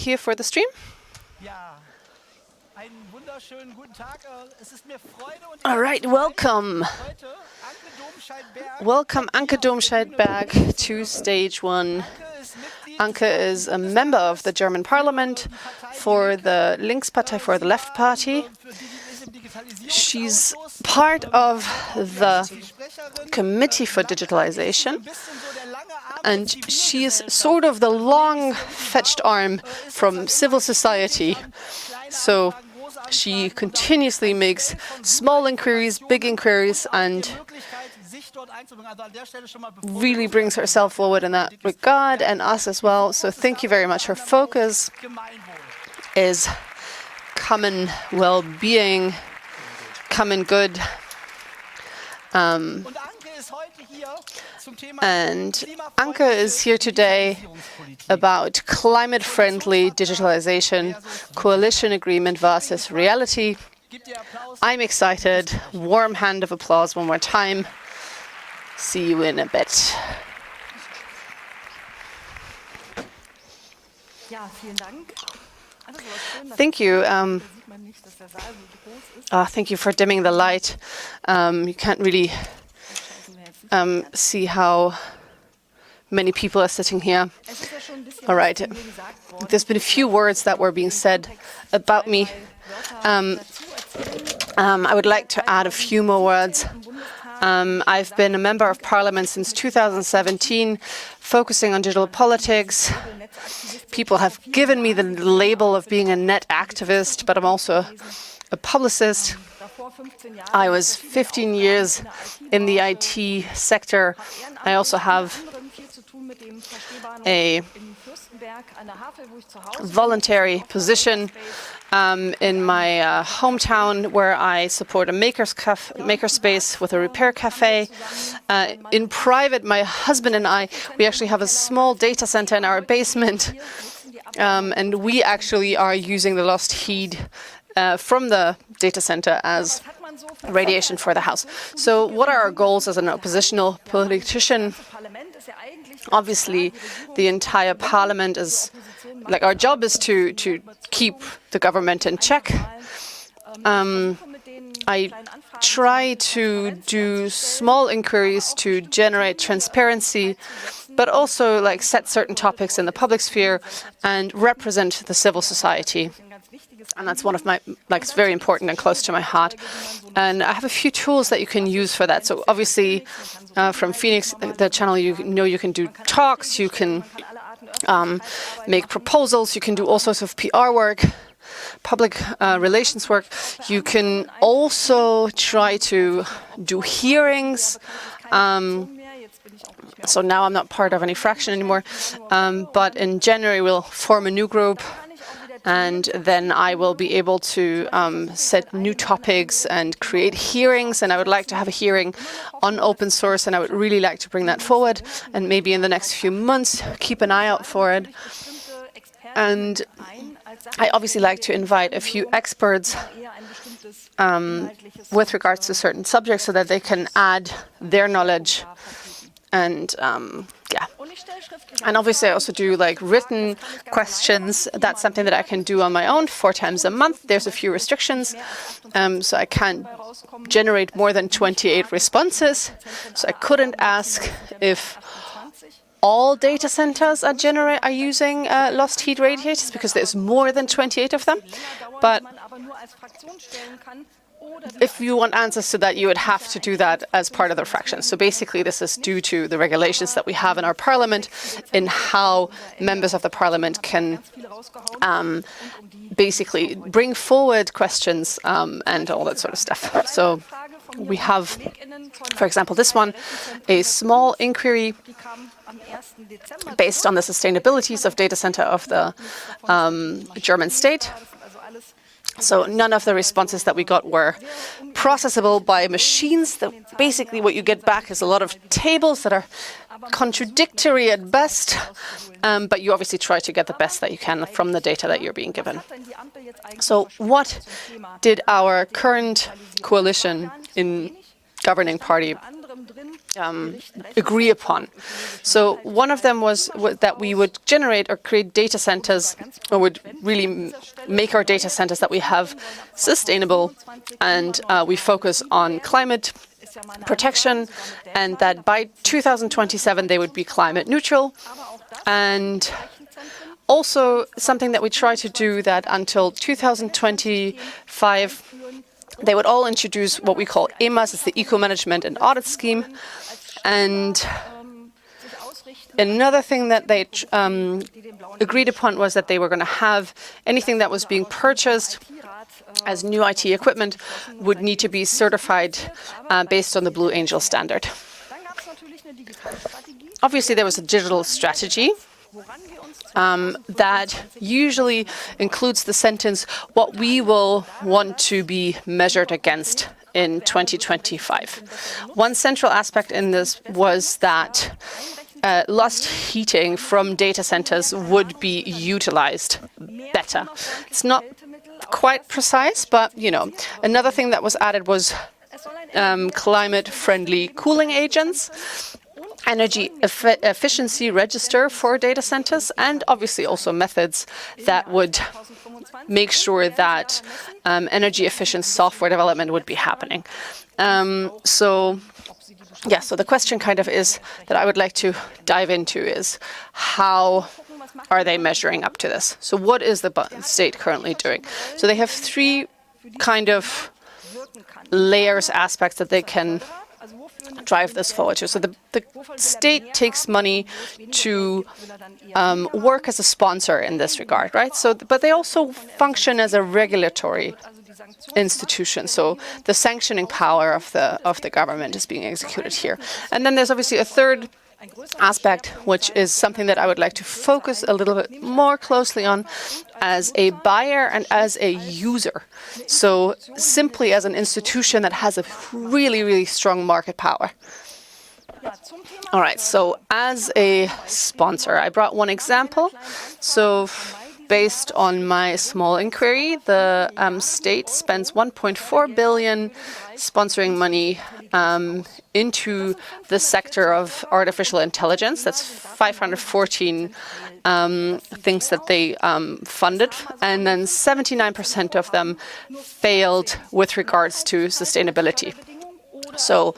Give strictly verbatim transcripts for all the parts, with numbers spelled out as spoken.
here for the stream. All right, welcome. Welcome, Anke Domscheit-Berg, to stage one. Anke is a member of the German Parliament for the Linkspartei, for the Left Party. She's part of the Committee for Digitalization, and she is sort of the long-fetched arm from civil society. So she continuously makes small inquiries, big inquiries, and really brings herself forward in that regard, and us as well. So thank you very much. Her focus is common well-being, common good. Um, and Anke is here today about climate-friendly digitalization, coalition agreement versus reality. I'm excited. Warm hand of applause one more time. See you in a bit. Thank you. Um, uh, thank you for dimming the light. Um, you can't really um, see how many people are sitting here. All right. There's been a few words that were being said about me. Um, um, I would like to add a few more words. Um, I've been a member of parliament since two thousand seventeen, focusing on digital politics. People have given me the label of being a net activist, but I'm also a publicist. I was fifteen years in the I T sector. I also have a voluntary position um, in my uh, hometown, where I support a maker's caf makerspace with a repair cafe. Uh, in private, my husband and I, we actually have a small data center in our basement, um, and we actually are using the lost heat uh, from the data center as radiation for the house. So what are our goals as an oppositional politician? Obviously, the entire parliament is, like, our job is to, to keep the government in check. Um, I try to do small inquiries to generate transparency, but also like set certain topics in the public sphere and represent the civil society. And that's one of my, like, it's very important and close to my heart. And I have a few tools that you can use for that. So obviously, uh, from Phoenix, the channel, you know you can do talks, you can um, make proposals, you can do all sorts of P R work, public uh, relations work. You can also try to do hearings. Um, so now I'm not part of any fraction anymore. Um, but in January, we'll form a new group. And then I will be able to um, set new topics and create hearings. And I would like to have a hearing on open source, and I would really like to bring that forward. And maybe in the next few months, keep an eye out for it. And I obviously like to invite a few experts um, with regards to certain subjects, so that they can add their knowledge. And um, yeah, and obviously I also do like written questions. That's something that I can do on my own four times a month. There's a few restrictions, um, so I can't generate more than twenty-eight responses. So I couldn't ask if all data centers are generate are using uh, lost heat radiators, because there's more than twenty-eight of them. But if you want answers to that, you would have to do that as part of the fraction. So basically, this is due to the regulations that we have in our parliament, in how members of the parliament can um, basically bring forward questions um, and all that sort of stuff. So we have, for example, this one, a small inquiry based on the sustainabilities of data center of the um, German state. So none of the responses that we got were processable by machines. That basically what you get back is a lot of tables that are contradictory at best, um, but you obviously try to get the best that you can from the data that you're being given. So what did our current coalition in governing party um, agree upon. So one of them was w that we would generate or create data centers, or would really m make our data centers that we have sustainable, and uh, we focus on climate protection, and that by two thousand twenty-seven they would be climate neutral. And also something that we try to do, that until two thousand twenty-five they would all introduce what we call E M A S, it's the Eco Management and Audit Scheme. And another thing that they um, agreed upon was that they were going to have anything that was being purchased as new I T equipment would need to be certified uh, based on the Blue Angel standard. Obviously, there was a digital strategy um, that usually includes the sentence, what we will want to be measured against in twenty twenty-five. One central aspect in this was that uh, lost heating from data centers would be utilized better. It's not quite precise, but, you know, another thing that was added was um, climate-friendly cooling agents, energy eff efficiency register for data centers, and obviously also methods that would make sure that um, energy efficient software development would be happening. Um, so, yeah, so the question kind of is that I would like to dive into is how are they measuring up to this? So what is the state currently doing? So they have three kind of layers, aspects that they can drive this forward to. So the, the state takes money to um, work as a sponsor in this regard, right? So, but they also function as a regulatory institution. So the sanctioning power of the of the government is being executed here. And then there's obviously a third aspect, which is something that I would like to focus a little bit more closely on as a buyer and as a user. So simply as an institution that has a really, really strong market power. All right, so as a sponsor, I brought one example. So based on my small inquiry, the um, state spends one point four billion sponsoring money um, into the sector of artificial intelligence. That's five hundred fourteen um, things that they um, funded, and then seventy-nine percent of them failed with regards to sustainability. So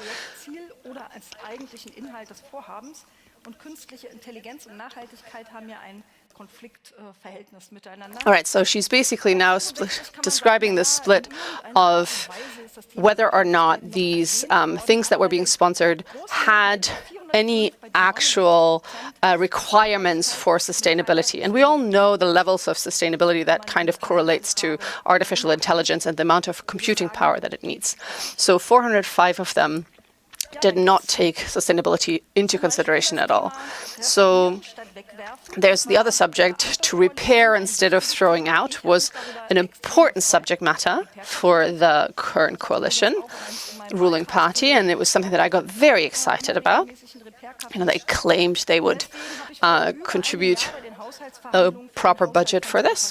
all right, so she's basically now describing the split of whether or not these um, things that were being sponsored had any actual uh, requirements for sustainability. And we all know the levels of sustainability that kind of correlates to artificial intelligence and the amount of computing power that it needs. So four hundred five of them did not take sustainability into consideration at all. So there's the other subject, to repair instead of throwing out, was an important subject matter for the current coalition ruling party, and it was something that I got very excited about. You know, they claimed they would uh, contribute a proper budget for this.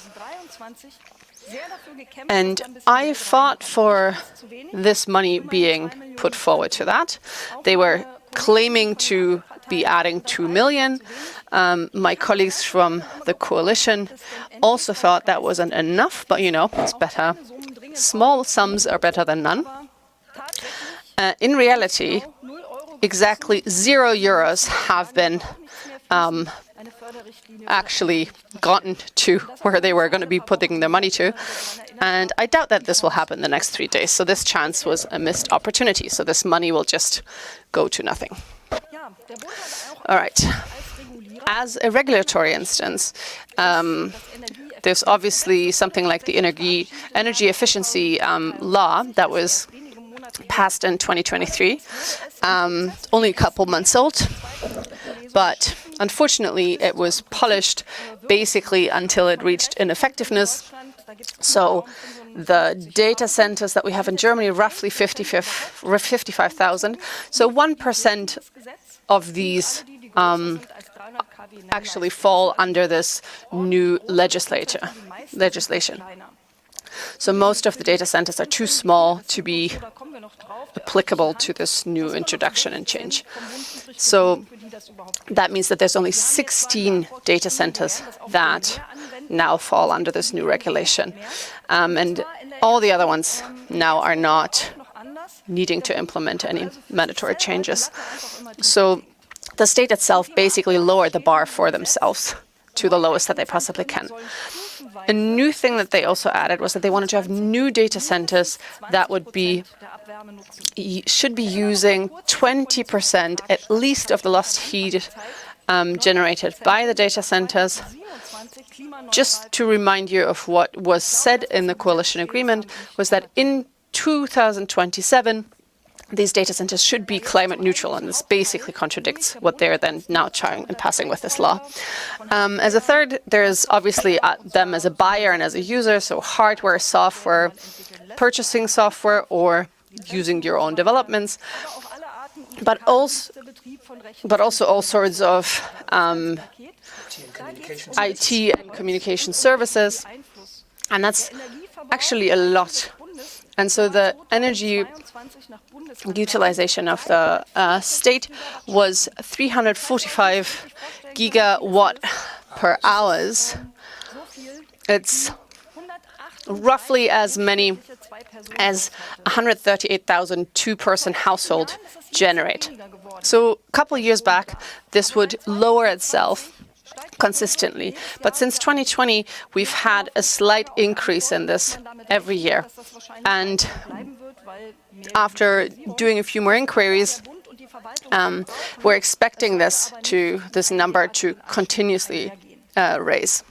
And I fought for this money being put forward to that. They were claiming to be adding two million. Um, my colleagues from the coalition also thought that wasn't enough, but you know, it's better. Small sums are better than none. Uh, in reality, exactly zero euros have been um, actually gotten to where they were going to be putting their money to. And I doubt that this will happen the next three days. So this chance was a missed opportunity. So this money will just go to nothing. All right. As a regulatory instance, um, there's obviously something like the energy, energy efficiency um, law that was passed in twenty twenty-three, um, only a couple months old. But unfortunately, it was polished basically until it reached ineffectiveness. So the data centers that we have in Germany, roughly fifty-five thousand. So one percent of these um, actually fall under this new legislature, legislation. So most of the data centers are too small to be applicable to this new introduction and change. So that means that there's only sixteen data centers that now fall under this new regulation. Um, and all the other ones now are not needing to implement any mandatory changes. So the state itself basically lowered the bar for themselves to the lowest that they possibly can. A new thing that they also added was that they wanted to have new data centers that would be should be using twenty percent at least of the lost heat um, generated by the data centers. Just to remind you of what was said in the coalition agreement was that in two thousand twenty-seven, these data centers should be climate neutral, and this basically contradicts what they're then now trying and passing with this law. Um, as a third, there's obviously uh, them as a buyer and as a user, so hardware, software, purchasing software, or using your own developments, but also, but also all sorts of um, I T and communication services, and that's actually a lot. And so the energy utilization of the uh, state was three hundred forty-five gigawatt per hours. It's roughly as many as one hundred thirty-eight thousand two-person household generate. So a couple of years back, this would lower itself consistently. But since twenty twenty, we've had a slight increase in this every year. And after doing a few more inquiries, um, we're expecting this to this number to continuously uh, raise.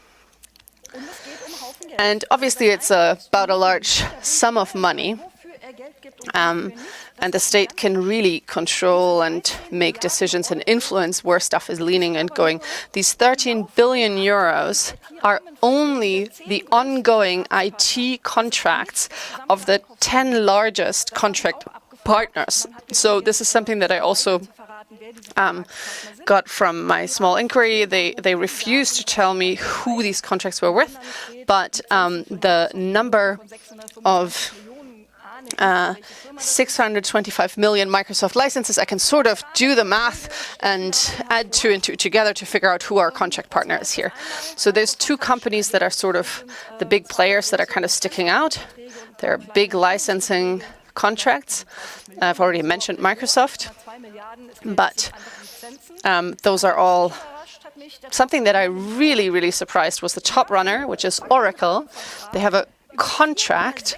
And obviously, it's uh, about a large sum of money. Um, and the state can really control and make decisions and influence where stuff is leaning and going. These thirteen billion euros are only the ongoing I T contracts of the ten largest contract partners. So this is something that I also um, got from my small inquiry. They, they refused to tell me who these contracts were with, but um, the number of Uh, six hundred twenty-five million Microsoft licenses, I can sort of do the math and add two and two together to figure out who our contract partner is here. So there's two companies that are sort of the big players that are kind of sticking out. They're big licensing contracts. I've already mentioned Microsoft, but um, those are all. Something that I really, really surprised was the top runner, which is Oracle. They have a contract,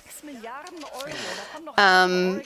um,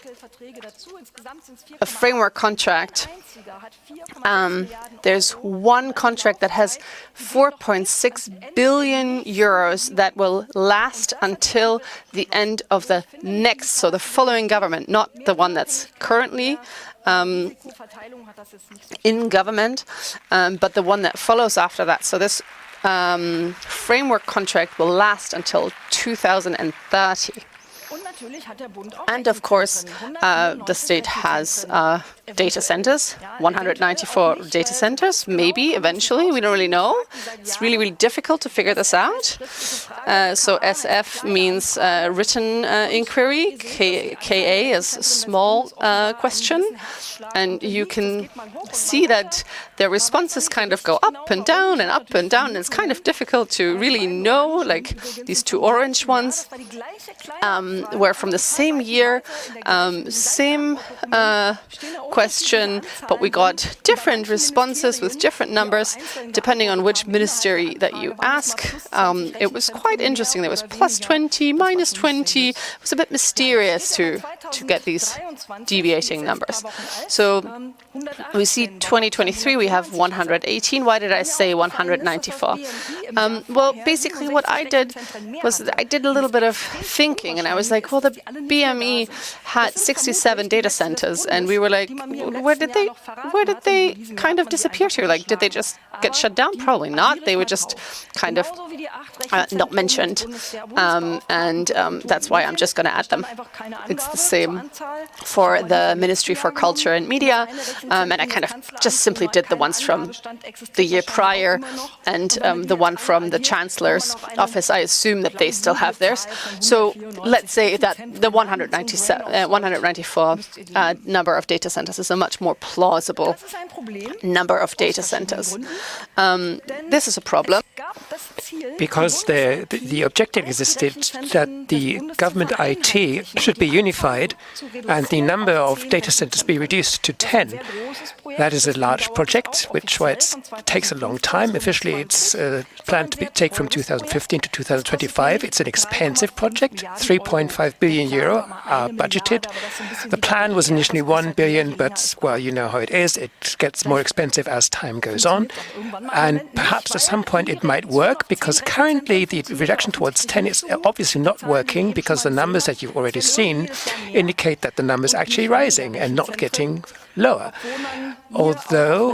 a framework contract. Um, there's one contract that has four point six billion euros that will last until the end of the next, so the following government, not the one that's currently um, in government, um, but the one that follows after that. So this um, framework contract will last until two thousand thirty. And of course, uh, the state has uh, data centers, one hundred ninety-four data centers, maybe eventually, we don't really know. It's really, really difficult to figure this out. Uh, so S F means uh, written uh, inquiry, K A is small uh, question, and you can see that their responses kind of go up and down and up and down, and it's kind of difficult to really know, like these two orange ones. Um, were from the same year, um, same uh, question, but we got different responses with different numbers depending on which ministry that you ask. Um, it was quite interesting. There was plus twenty, minus twenty. It was a bit mysterious to, to get these deviating numbers. So we see twenty twenty-three, we have one hundred eighteen. Why did I say one hundred ninety-four? Um, well, basically what I did was I did a little bit of thinking, and I was like, well, the B M E had sixty-seven data centers, and we were like, where did they, where did they kind of disappear to? Like, did they just get shut down? Probably not. They were just kind of uh, not mentioned, um, and um, that's why I'm just going to add them. It's the same for the Ministry for Culture and Media. Um, and I kind of just simply did the ones from the year prior and um, the one from the Chancellor's office. I assume that they still have theirs. So let's say that the one hundred ninety-seven, uh, one hundred ninety-four uh, number of data centers is a much more plausible number of data centers. Um, this is a problem. Because the, the, the objective existed that the government I T should be unified and the number of data centers be reduced to ten. That is a large project, which why it takes a long time. Officially, it's uh, planned to be, take from two thousand fifteen to two thousand twenty-five. It's an expensive project. three point five billion euro are budgeted. The plan was initially one billion, but, well, you know how it is. It gets more expensive as time goes on. And perhaps at some point it might work, because currently the reduction towards ten is obviously not working, because the numbers that you've already seen indicate that the numbers are actually rising and not getting lower. Although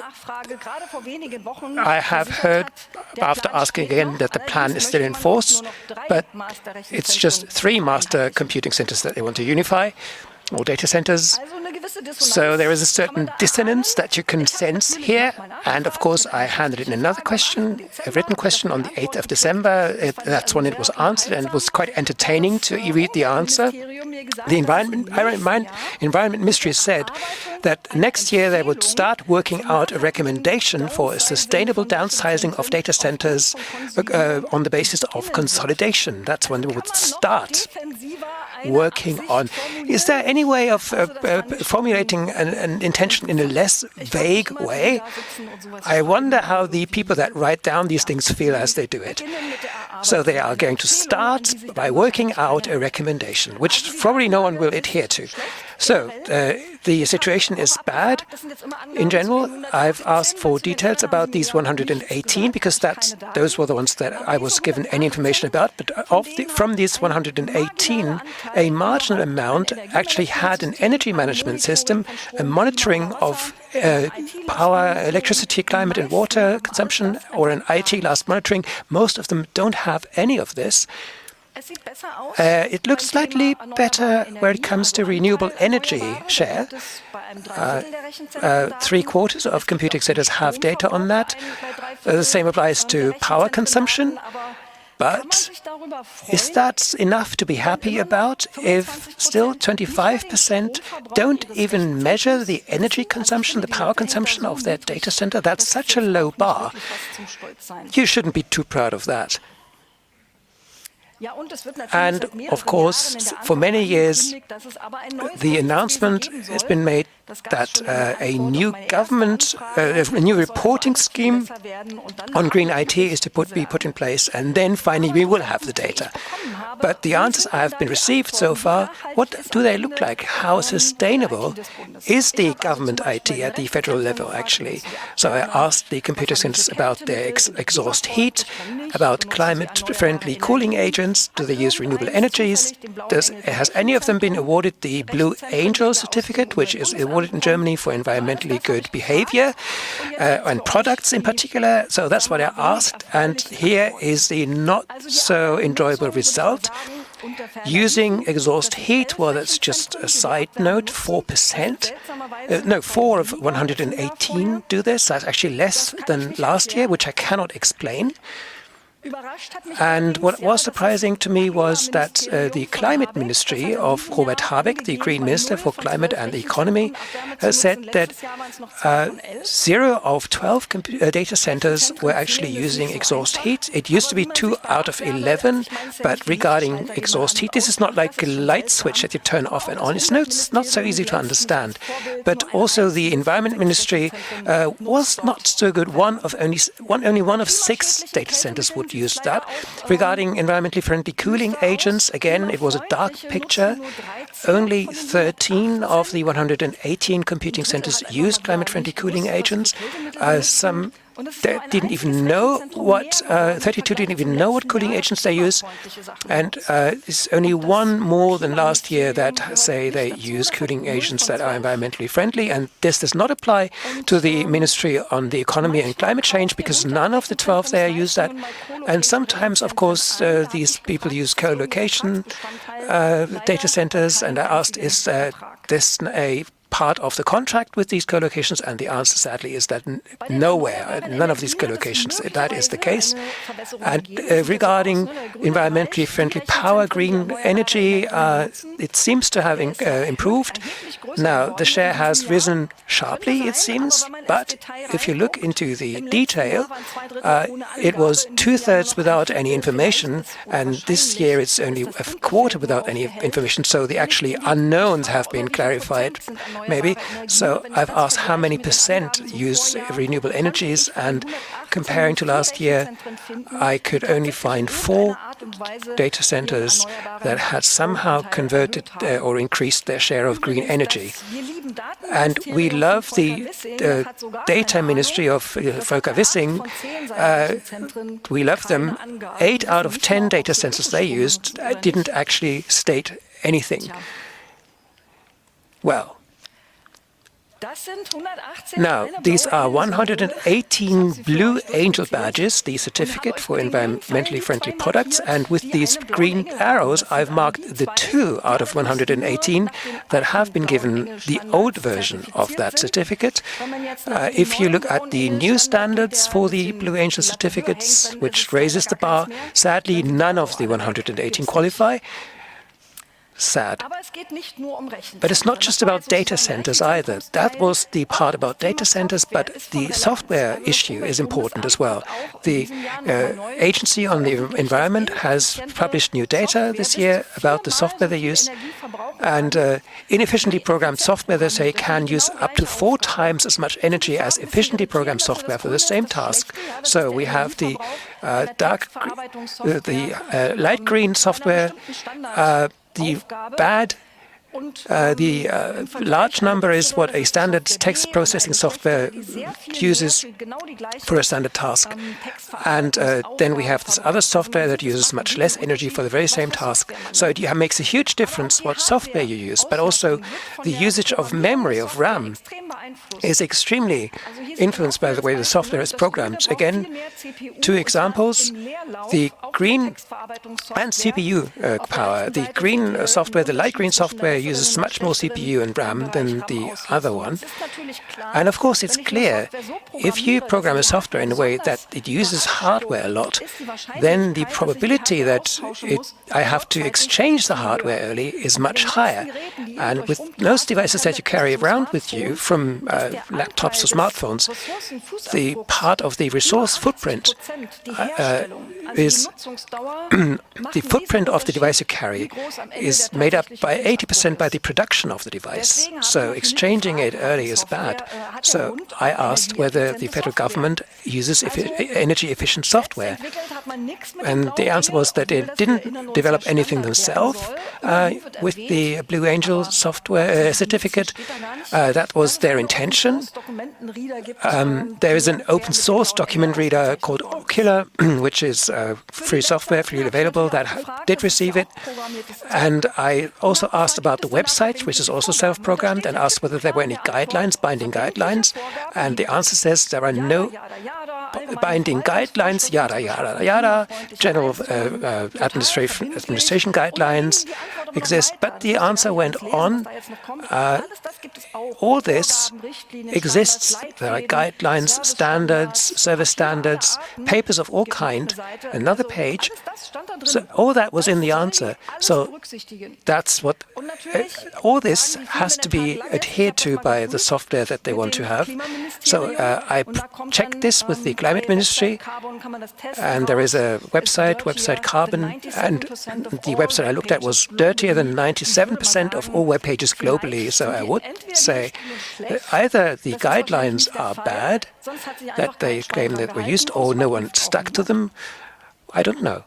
I have heard, after asking again, that the plan is still in force, but it's just three master computing centers that they want to unify, or data centers. So there is a certain dissonance that you can sense here. And of course, I handed in another question, a written question on the eighth of December. It, that's when it was answered, and it was quite entertaining to read the answer. The Environment, Environment Ministry said that next year they would start working out a recommendation for a sustainable downsizing of data centers uh, on the basis of consolidation. That's when they would start working on. Is there any way of uh, uh, formulating an, an intention in a less vague way? I wonder how the people that write down these things feel as they do it. So they are going to start by working out a recommendation, which probably no one will adhere to. So uh, the situation is bad in general. I've asked for details about these one hundred eighteen, because that's, those were the ones that I was given any information about. But of the, from these one hundred eighteen, a marginal amount actually had an energy management system, a monitoring of uh, power, electricity, climate and water consumption, or an I T last monitoring. Most of them don't have any of this. Uh, it looks slightly better where it comes to renewable energy share. Uh, uh, three quarters of computing centers have data on that. Uh, the same applies to power consumption. But is that enough to be happy about if still twenty-five percent don't even measure the energy consumption, the power consumption of their data center? That's such a low bar. You shouldn't be too proud of that. And, of course, for many years, the announcement has been made that uh, a new government, uh, a new reporting scheme on green I T is to put, be put in place, and then finally we will have the data. But the answers I have been received so far, what do they look like? How sustainable is the government I T at the federal level, actually? So I asked the computer centers about their ex exhaust heat, about climate-friendly cooling agents. Do they use renewable energies? Does, has any of them been awarded the Blue Angel certificate, which is awarded in Germany for environmentally good behavior uh, and products in particular? So that's what I asked. And here is the not so enjoyable result. Using exhaust heat, well, that's just a side note, four percent. Uh, no, four of one hundred eighteen do this. That's actually less than last year, which I cannot explain. And what was surprising to me was that uh, the Climate Ministry of Robert Habeck, the Green Minister for Climate and the Economy, uh, said that uh, zero of twelve uh, data centers were actually using exhaust heat. It used to be two out of eleven, but regarding exhaust heat, this is not like a light switch that you turn off and on. It's not, it's not so easy to understand. But also the Environment Ministry uh, was not so good. One of only, one, only one of six data centers would use that. Regarding environmentally friendly cooling agents, again, it was a dark picture. Only thirteen of the one hundred eighteen computing centers used climate-friendly cooling agents. Uh, some They didn't even know what, uh, thirty-two didn't even know what cooling agents they use. And uh, it's only one more than last year that say they use cooling agents that are environmentally friendly. And this does not apply to the Ministry on the Economy and Climate Change, because none of the twelve there use that. And sometimes, of course, uh, these people use co-location uh, data centers. And I asked, is uh, this a part of the contract with these co-locations? And the answer, sadly, is that n nowhere, none of these co-locations, that is the case. And uh, regarding environmentally friendly power, green energy, uh, it seems to have in, uh, improved. Now, the share has risen sharply, it seems, but if you look into the detail, uh, it was two-thirds without any information, and this year it's only a quarter without any information, so the actually unknowns have been clarified, maybe. So I've asked how many percent use renewable energies, and comparing to last year, I could only find four data centers that had somehow converted uh, or increased their share of green energy. And we love the uh, data ministry of uh, Volker Wissing. Uh, we love them. Eight out of ten data centers they used uh, didn't actually state anything. Well, now, these are one hundred eighteen Blue Angel badges, the certificate for environmentally friendly products, and with these green arrows, I've marked the two out of one hundred eighteen that have been given the old version of that certificate. Uh, if you look at the new standards for the Blue Angel certificates, which raises the bar, sadly, none of the one hundred eighteen qualify. Sad. But it's not just about data centers either. That was the part about data centers, but the software issue is important as well. The uh, Agency on the Environment has published new data this year about the software they use. And uh, inefficiently programmed software, they say, can use up to four times as much energy as efficiently programmed software for the same task. So we have the uh, dark, uh, the uh, light green software, uh, the bad, uh, the uh, large number is what a standard text processing software uses for a standard task. And uh, then we have this other software that uses much less energy for the very same task. So it makes a huge difference what software you use, but also the usage of memory, of RAM, is extremely influenced by the way the software is programmed. Again, two examples. The green and C P U uh, power. The green uh, software, the light green software, uses much more C P U and RAM than the other one. And of course, it's clear, if you program a software in a way that it uses hardware a lot, then the probability that it, I have to exchange the hardware early is much higher. And with most devices that you carry around with you, from uh, laptops or smartphones, the part of the resource footprint uh, is the footprint of the device you carry is made up by eighty percent by the production of the device. So exchanging it early is bad. So I asked whether the federal government uses energy-efficient software. And the answer was that it didn't develop anything themselves uh, with the Blue Angel software uh, certificate. Uh, that was their intention. Um, there is an open source document reader called Ocular, which is uh, free software, freely available, that did receive it. And I also asked about the website, which is also self-programmed, and asked whether there were any guidelines, binding guidelines. And the answer says there are no binding guidelines, yada, yada, yada. General uh, uh, administration, administration guidelines exist. But the answer went on. Uh, all this exists. There are guidelines, standards, service standards, papers of all kind. Another page. So all that was in the answer. So that's what uh, all this has to be adhered to by the software that they want to have. So uh, I checked this with the Climate Ministry, and there is a website, website Carbon, and the website I looked at was dirtier than ninety-seven percent of all web pages globally. So I would say either the guidelines are bad, that they claim that were used, or no one stuck to them. I don't know.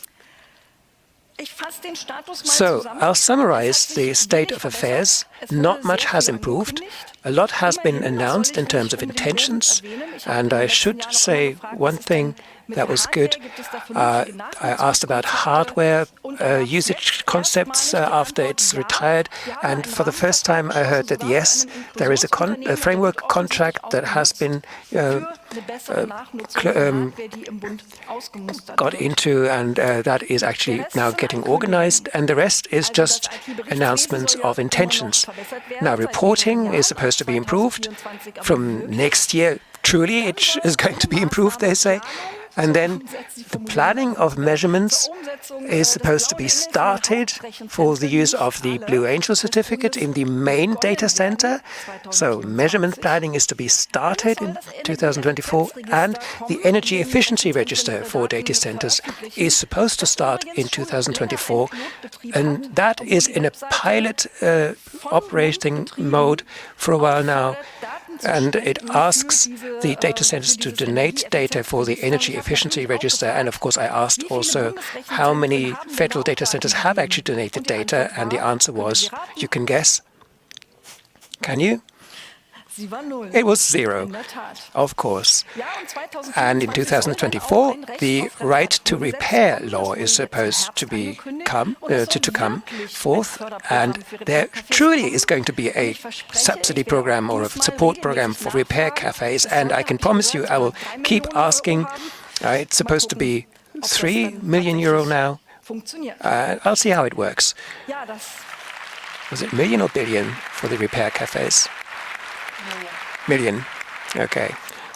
So I'll summarize the state of affairs. Not much has improved. A lot has been announced in terms of intentions. And I should say one thing. That was good. Uh, I asked about hardware uh, usage concepts uh, after it's retired, and for the first time I heard that yes, there is a, con a framework contract that has been uh, uh, um, got into, and uh, that is actually now getting organized, and the rest is just announcements of intentions. Now, reporting is supposed to be improved. From next year, truly it is going to be improved, they say. And then the planning of measurements is supposed to be started for the use of the Blue Angel certificate in the main data center. So measurement planning is to be started in two thousand twenty-four, and the energy efficiency register for data centers is supposed to start in two thousand twenty-four. And that is in a pilot uh, operating mode for a while now. And it asks the data centers to donate data for the energy efficiency register. And of course, I asked also how many federal data centers have actually donated data, and the answer was, you can guess? Can you? It was zero, of course. And in two thousand twenty-four, the right to repair law is supposed to be come uh, to, to come forth, and there truly is going to be a subsidy program or a support program for repair cafes. And I can promise you, I will keep asking. Uh, it's supposed to be three million euro now. Uh, I'll see how it works. Was it million or billion for the repair cafes? Million. Okay.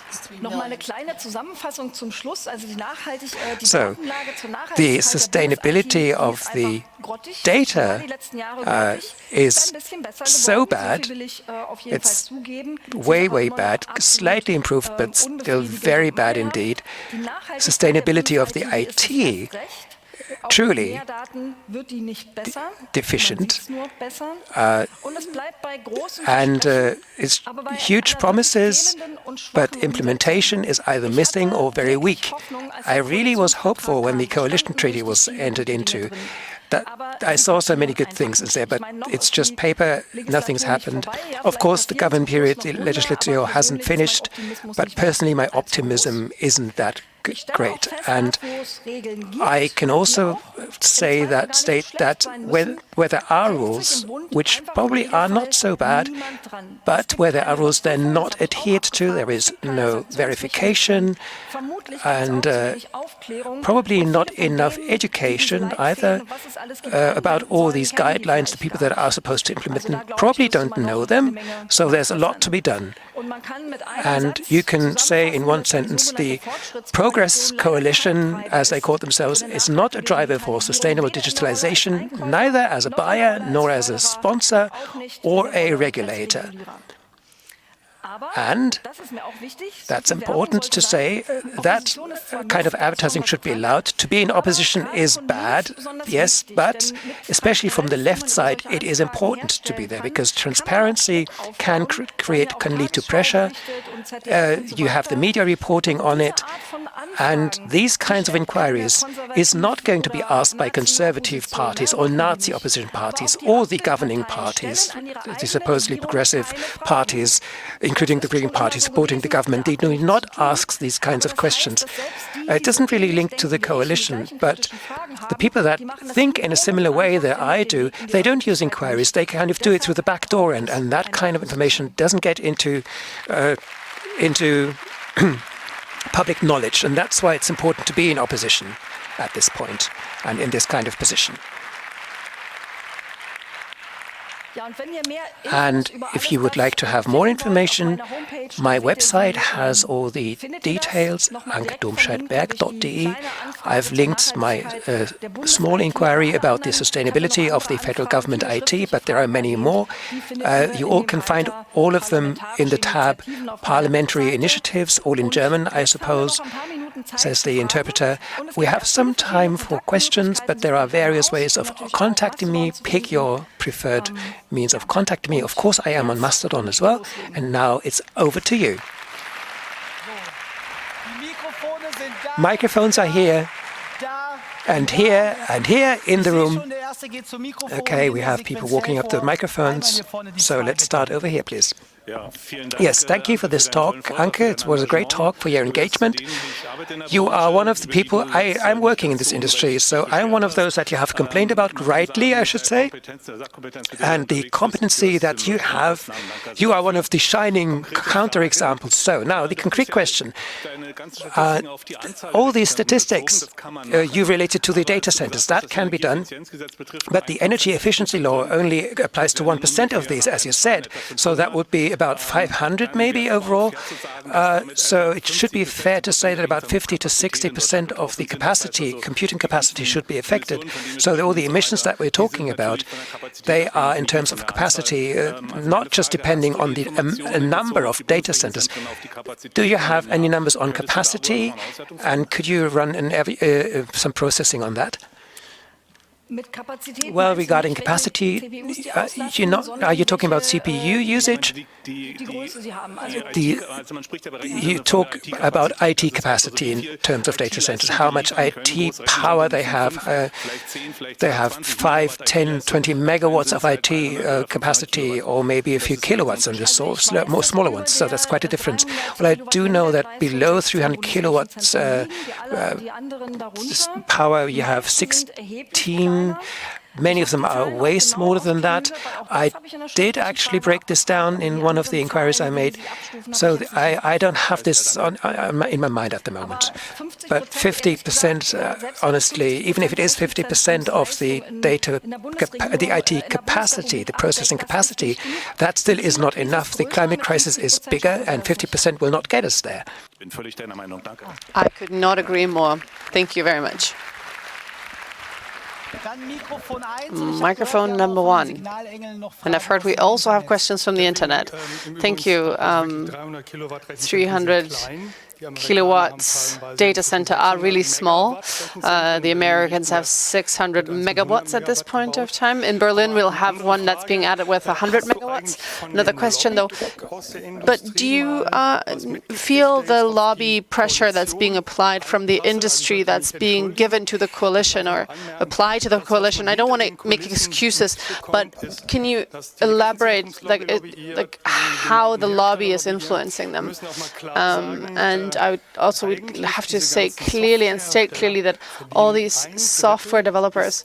So, the sustainability of the data uh, is so bad. It's way, way bad, slightly improved, but still very bad indeed. Sustainability of the I T, truly deficient, uh, and uh, it's huge promises, but implementation is either missing or very weak. I really was hopeful when the coalition treaty was entered into. That I saw so many good things in there, but it's just paper, nothing's happened. Of course, the government period, the legislature hasn't finished, but personally my optimism isn't that great. And I can also say that, state that where, where there are rules, which probably are not so bad, but where there are rules they're not adhered to, there is no verification, and uh, probably not enough education either uh, about all these guidelines. The people that are supposed to implement them probably don't know them, so there's a lot to be done. And you can say in one sentence, the Progress Coalition, as they call themselves, is not a driver for sustainable digitalization, neither as a buyer nor as a sponsor or a regulator. And that's important to say, that kind of advertising should be allowed. To be in opposition is bad, yes, but especially from the left side, it is important to be there because transparency can cr create, can lead to pressure. Uh, you have the media reporting on it. And these kinds of inquiries is not going to be asked by conservative parties or Nazi opposition parties or the governing parties, the supposedly progressive parties, including the Green Party supporting the government. They do not ask these kinds of questions. Uh, it doesn't really link to the coalition, but the people that think in a similar way that I do, they don't use inquiries. They kind of do it through the back door, and, and that kind of information doesn't get into uh, into public knowledge, and that's why it's important to be in opposition at this point and in this kind of position. And if you would like to have more information, my website has all the details, anke domscheit-berg dot de. I've linked my uh, small inquiry about the sustainability of the federal government I T, but there are many more. Uh, you all can find all of them in the tab Parliamentary Initiatives, all in German, I suppose, says the interpreter. We have some time for questions, but there are various ways of contacting me. Pick your preferred means of contacting me. Of course, I am on Mastodon as well. And now it's over to you. Microphones are here, and here, and here in the room. Okay, we have people walking up to the microphones. So let's start over here, please. Yes, thank you for this talk, Anke. It was a great talk for your engagement. You are one of the people, I, I'm working in this industry, so I'm one of those that you have complained about, rightly, I should say. And the competency that you have, you are one of the shining counterexamples. So now the concrete question. Uh, all these statistics uh, you related to the data centers, that can be done, but the energy efficiency law only applies to one percent of these, as you said. So that would be about five hundred maybe overall. Uh, so it should be fair to say that about fifty to sixty percent of the capacity, computing capacity, should be affected. So all the emissions that we're talking about, they are in terms of capacity, uh, not just depending on the um, a number of data centers. Do you have any numbers on capacity, and could you run an every, uh, some processing on that? Well, regarding capacity, uh, you know, are you talking about C P U usage? The, you talk about I T capacity in terms of data centers, how much I T power they have. Uh, they have five, ten, twenty megawatts of I T uh, capacity, or maybe a few kilowatts on the so, more smaller ones. So that's quite a difference. Well, I do know that below three hundred kilowatts uh, uh, power, you have sixteen. Many of them are way smaller than that. I did actually break this down in one of the inquiries I made, so I, I don't have this on, uh, in my mind at the moment. But fifty percent, uh, honestly, even if it is fifty percent of the data, the I T capacity, the processing capacity, that still is not enough. The climate crisis is bigger, and fifty percent will not get us there. I could not agree more. Thank you very much. Microphone number one. And I've heard we also have questions from the internet. Thank you. Um, three hundred kilowatts data center are really small. Uh, the Americans have six hundred megawatts at this point of time. In Berlin, we'll have one that's being added with one hundred megawatts. Another question, though. But do you uh, feel the lobby pressure that's being applied from the industry that's being given to the coalition or applied to the coalition? I don't want to make excuses, but can you elaborate like, uh, like how the lobby is influencing them? Um, and I would also would have to say clearly and state clearly that all these software developers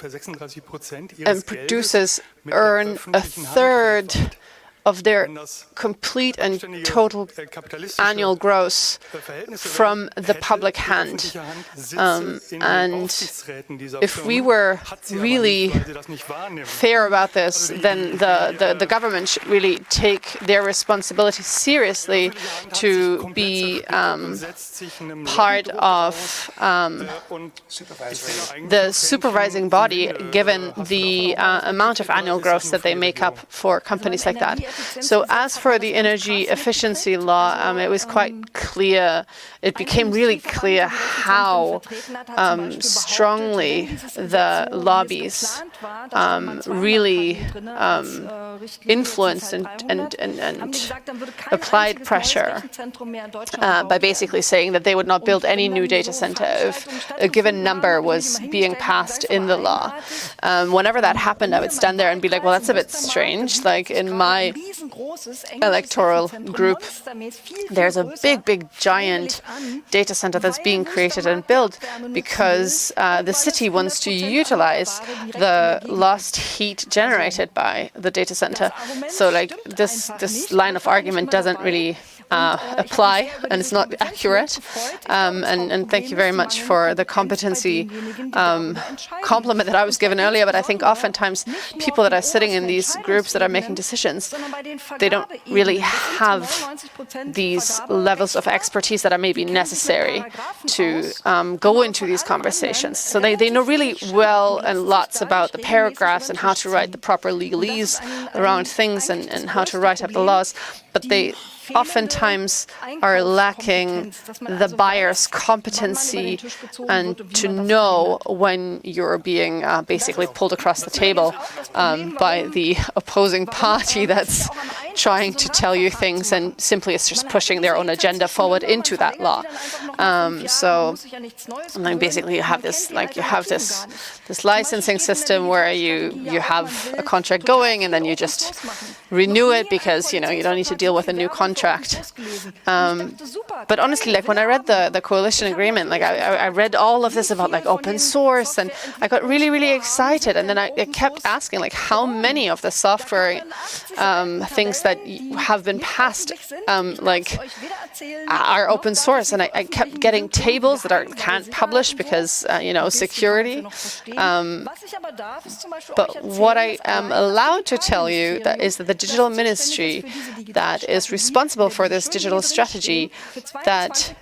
and producers earn a third of their complete and total annual gross from the public hand. Um, and if we were really fair about this, then the, the, the government should really take their responsibility seriously to be um, part of um, the supervising body, given the uh, amount of annual gross that they make up for companies like that. So as for the energy efficiency law, um, it was quite clear, it became really clear how um, strongly the lobbies um, really um, influenced and, and, and, and applied pressure uh, by basically saying that they would not build any new data center if a given number was being passed in the law. Um, whenever that happened, I would stand there and be like, well, that's a bit strange. Like in my electoral group, there's a big, big, giant data center that's being created and built because uh, the city wants to utilize the lost heat generated by the data center. So, like, this this line of argument doesn't really Uh, apply, and it's not accurate. Um, and, and thank you very much for the competency um, compliment that I was given earlier. But I think oftentimes people that are sitting in these groups that are making decisions, they don't really have these levels of expertise that are maybe necessary to um, go into these conversations. So they, they know really well and lots about the paragraphs and how to write the proper legalese around things and, and how to write up the laws, but they oftentimes are lacking the buyer's competency and to know when you're being uh, basically pulled across the table um, by the opposing party that's trying to tell you things and simply is just pushing their own agenda forward into that law. Um, so, and then basically you have this, like you have this this licensing system where you you have a contract going and then you just renew it because, you know, you don't need to deal with a new contract. Um, but honestly, like when I read the, the coalition agreement, like I, I read all of this about like open source, and I got really, really excited. And then I, I kept asking, like, how many of the software um, things that have been passed, um, like, are open source? And I, I kept getting tables that are can't publish because, uh, you know, security. Um, but what I am allowed to tell you that is that the digital ministry that is responsible for this digital strategy that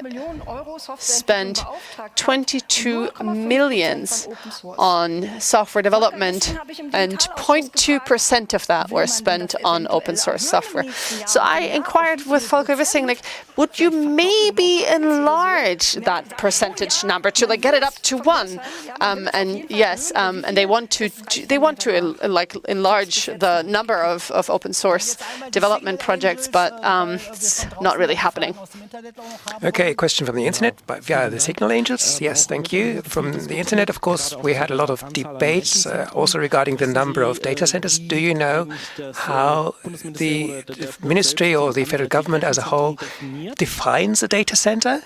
spent twenty-two millions on software development, and zero point two percent of that were spent on open source software. So I inquired with Volker Wissing, like, would you maybe enlarge that percentage number to like get it up to one? Um, and yes, um, and they want to they want to uh, like enlarge the number of, of open source development projects, but um, it's not really happening. Okay, a question from the internet by, via the Signal Angels. Yes, thank you. From the internet, of course, we had a lot of debates uh, also regarding the number of data centers. Do you know how the ministry or the federal government as a whole defines a data center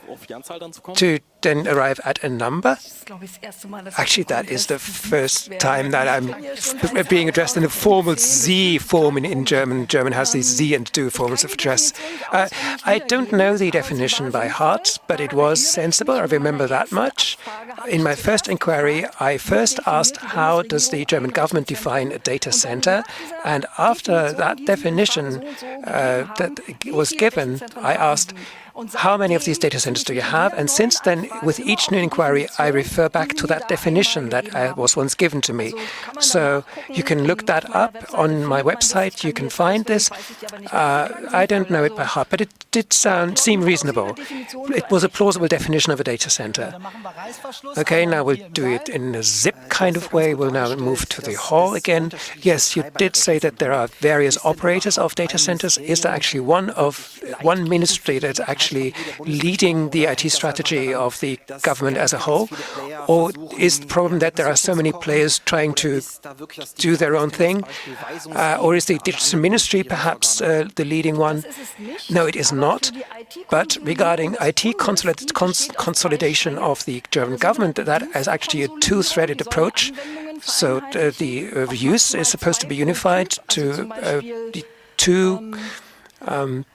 to then arrive at a number? Actually, that is the first time that I'm being addressed in the formal Sie form in, in German. German has these Sie and Du forms of address. Uh, I don't know the definition by heart, but it was sensible. I remember that much. In my first inquiry, I first asked how does the German government define a data center, and after that definition uh, that was given, I asked, how many of these data centers do you have? And since then, with each new inquiry, I refer back to that definition that uh, was once given to me. So you can look that up on my website. You can find this. Uh, I don't know it by heart, but it did sound seem reasonable. It was a plausible definition of a data center. Okay, now we'll do it in a zip kind of way. We'll now move to the hall again. Yes, you did say that there are various operators of data centers. Is there actually one of one ministry that's actually actually leading the I T strategy of the government as a whole? Or is the problem that there are so many players trying to do their own thing? Uh, or is the digital ministry perhaps uh, the leading one? No, it is not. But regarding I T consolid cons consolidation of the German government, that is actually a two-threaded approach. So uh, the uh, use is supposed to be unified to uh, the two um,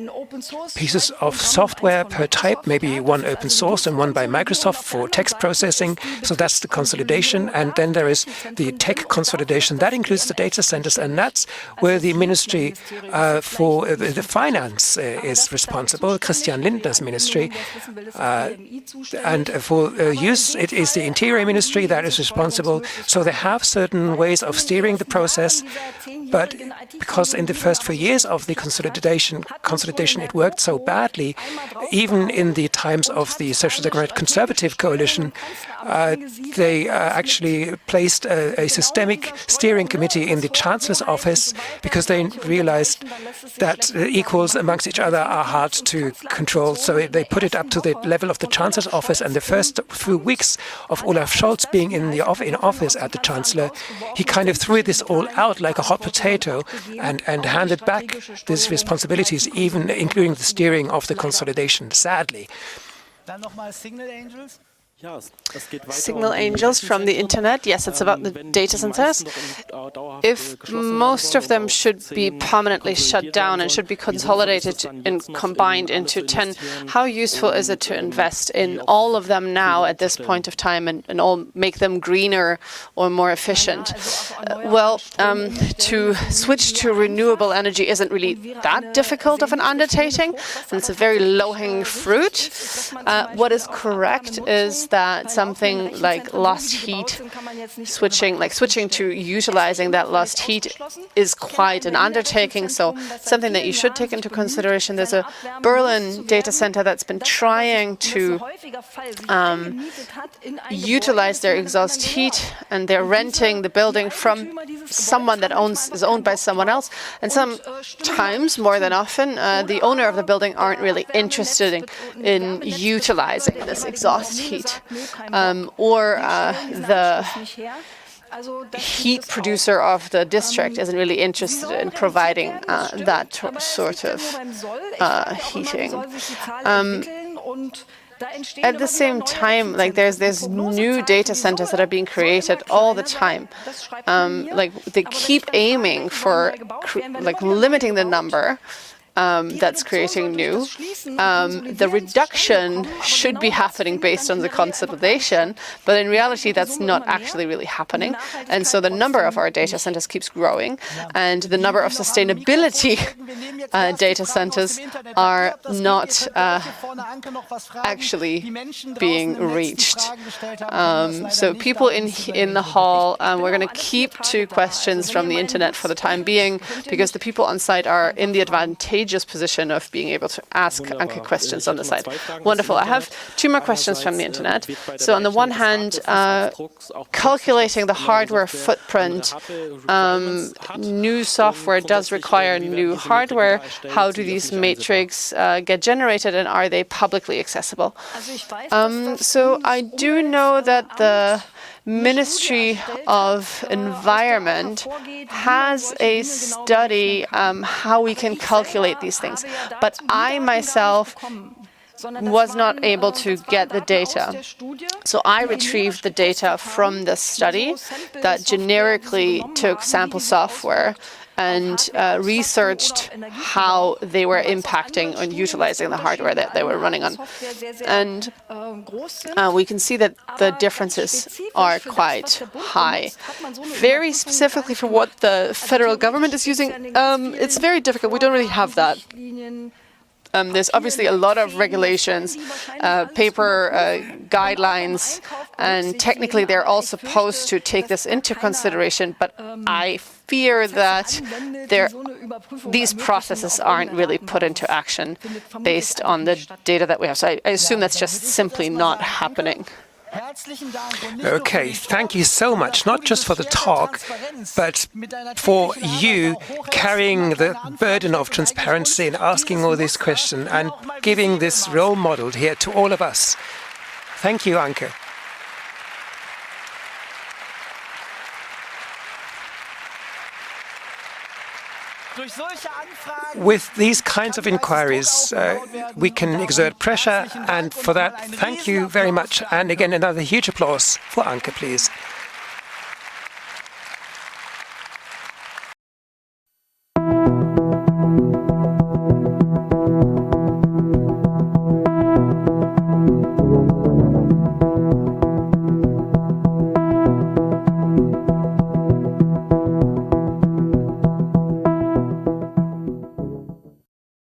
pieces of software per type, maybe one open source and one by Microsoft for text processing. So that's the consolidation. And then there is the tech consolidation. That includes the data centers. And that's where the Ministry uh, for uh, the Finance uh, is responsible, Christian Lindner's ministry. Uh, and for uh, use, it is the Interior Ministry that is responsible. So they have certain ways of steering the process. But because in the first four years of the consolidation, consolidation it worked so badly, even in the times of the Social Democratic Conservative coalition, uh, they uh, actually placed a, a systemic steering committee in the Chancellor's office because they realized that uh, equals amongst each other are hard to control. So they put it up to the level of the Chancellor's office, and the first few weeks of Olaf Scholz being in the off in office at the Chancellor, he kind of threw this all out like a hot potato and, and handed back these responsibilities, even including the steering of the consolidation, sadly. Signal Angels from the internet. Yes, it's about the data centers. If most of them should be permanently shut down and should be consolidated and combined into ten, how useful is it to invest in all of them now at this point of time and, and all make them greener or more efficient? Uh, well, um, to switch to renewable energy isn't really that difficult of an undertaking, and it's a very low-hanging fruit. Uh, what is correct is that something like lost heat, switching, like switching to utilizing that lost heat is quite an undertaking. So something that you should take into consideration. There's a Berlin data center that's been trying to um, utilize their exhaust heat, and they're renting the building from someone that owns is owned by someone else. And sometimes, more than often, uh, the owner of the building aren't really interested in, in utilizing this exhaust heat. Um, or uh, the heat producer of the district isn't really interested in providing uh, that t- sort of uh, heating. Um, At the same time, like there's there's new data centers that are being created all the time. Um, like they keep aiming for cr- like limiting the number um, that's creating new. Um, the reduction should be happening based on the consolidation, but in reality, that's not actually really happening. And so the number of our data centers keeps growing, and the number of sustainability uh, data centers are not uh, actually being reached. Um, so people in in the hall, um, we're going to keep two questions from the internet for the time being, because the people on site are in the advantageous position of being able to ask Anke questions on the site. Wonderful. I have two more questions from the internet. So on the one hand, uh, calculating the hardware footprint, um, new software does require new hardware. How do these matrix uh, get generated, and are they publicly accessible? Um, so I do know that the Ministry of Environment has a study um, how we can calculate these things, but I myself was not able to get the data. So I retrieved the data from the study that generically took sample software and uh, researched how they were impacting on utilizing the hardware that they were running on. And uh, we can see that the differences are quite high. Very specifically for what the federal government is using, um, it's very difficult. We don't really have that. Um, there's obviously a lot of regulations, uh, paper uh, guidelines, and technically they're all supposed to take this into consideration, but I fear that these processes aren't really put into action based on the data that we have. So I, I assume that's just simply not happening. Okay, thank you so much, not just for the talk, but for you carrying the burden of transparency and asking all these questions and giving this role model here to all of us. Thank you, Anke. With these kinds of inquiries, uh, we can exert pressure, and for that, thank you very much. And again, another huge applause for Anke, please.